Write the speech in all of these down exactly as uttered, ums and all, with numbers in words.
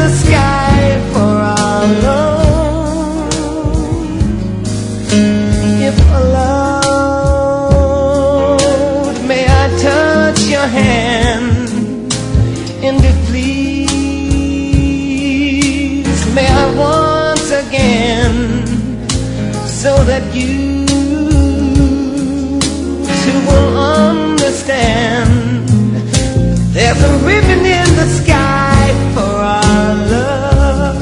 the sky for our love. If allowed, may I touch your hand, and if please, may I once again, so that you too will understand. There's a ribbon in the sky for our love.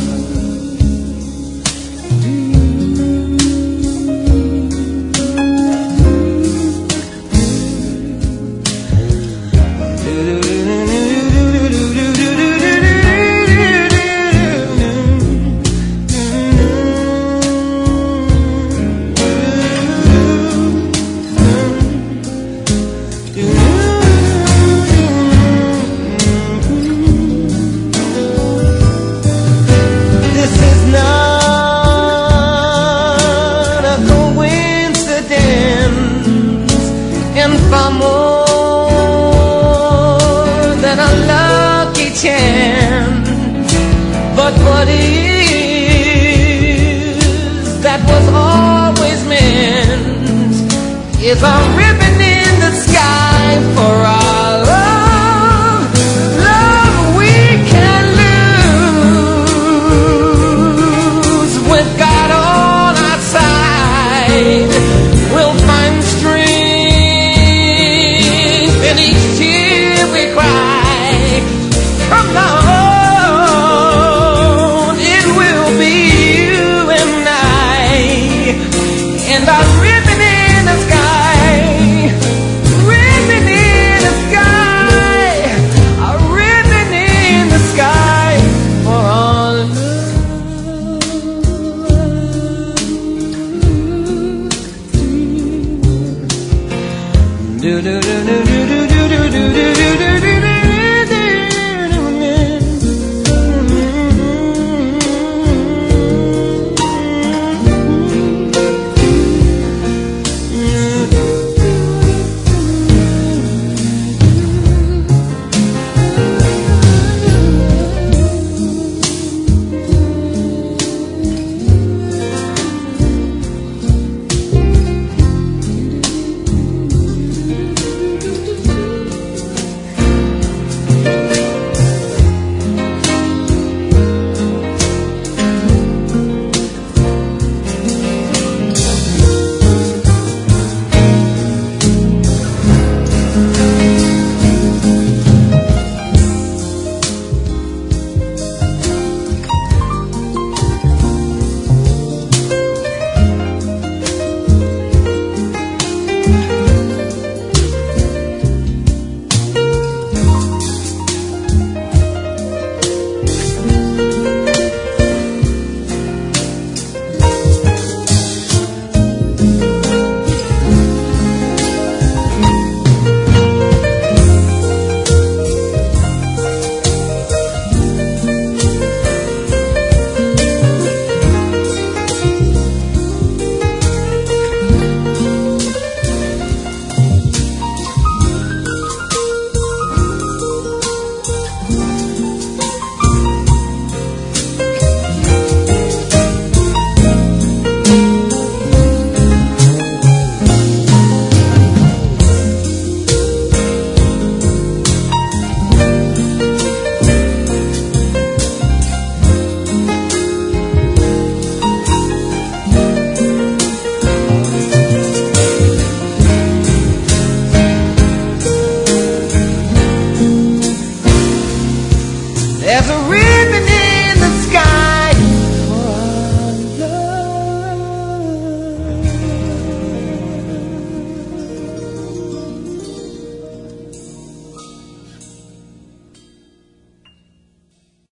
And far more than a lucky chance. But what is, that was always meant, is a ribbon in the sky for our love. Love we can lose with God on our side. We'll find strength and each tear we cry. From now on, it will be you and I, and our ribbon in the sky, ribbon in the sky, a ribbon in the sky for our love. Do do do do do do do do do do.